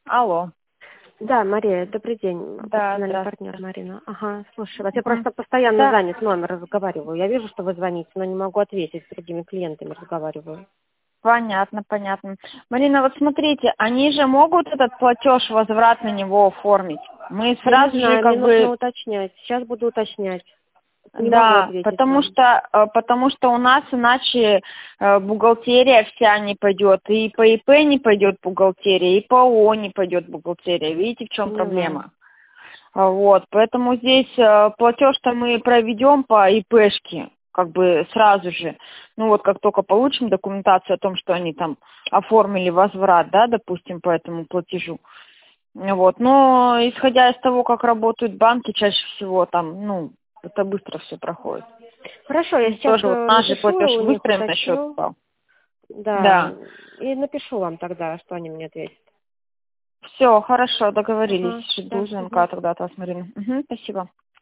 Алло. Да, Мария, добрый день. Да, Профессиональный партнер здравствуйте. Марина. Ага, слушай, вас я просто постоянно Да, занят, номер разговариваю. Я вижу, что вы звоните, но не могу ответить, с другими клиентами разговариваю. понятно. Марина, вот смотрите, они же могут этот платеж, возврат на него оформить. Мы Я не сразу же знаю, мне как нужно бы, уточнять. Сейчас буду уточнять. Не могу да, ответить потому вам. что, потому что у нас иначе бухгалтерия вся не пойдет, и по ИП не пойдет бухгалтерия, и по ООО не пойдет бухгалтерия. Видите, в чем Поняла. проблема? Вот, поэтому здесь платеж-то мы проведем по ИПшке, как бы сразу же. Ну вот как только получим документацию о том, что они там оформили возврат, да, допустим, по этому платежу. Вот, но исходя из того, как работают банки, чаще всего там, ну, это быстро все проходит. Хорошо, я сейчас Тоже вот наш же напишу платеж у них, выстроим на счет уточню. попал. Да, Да. и напишу вам тогда, что они мне ответят. Все, хорошо, договорились. Ага, Жду да. звонка тогда от вас, Марина. Мгм, спасибо.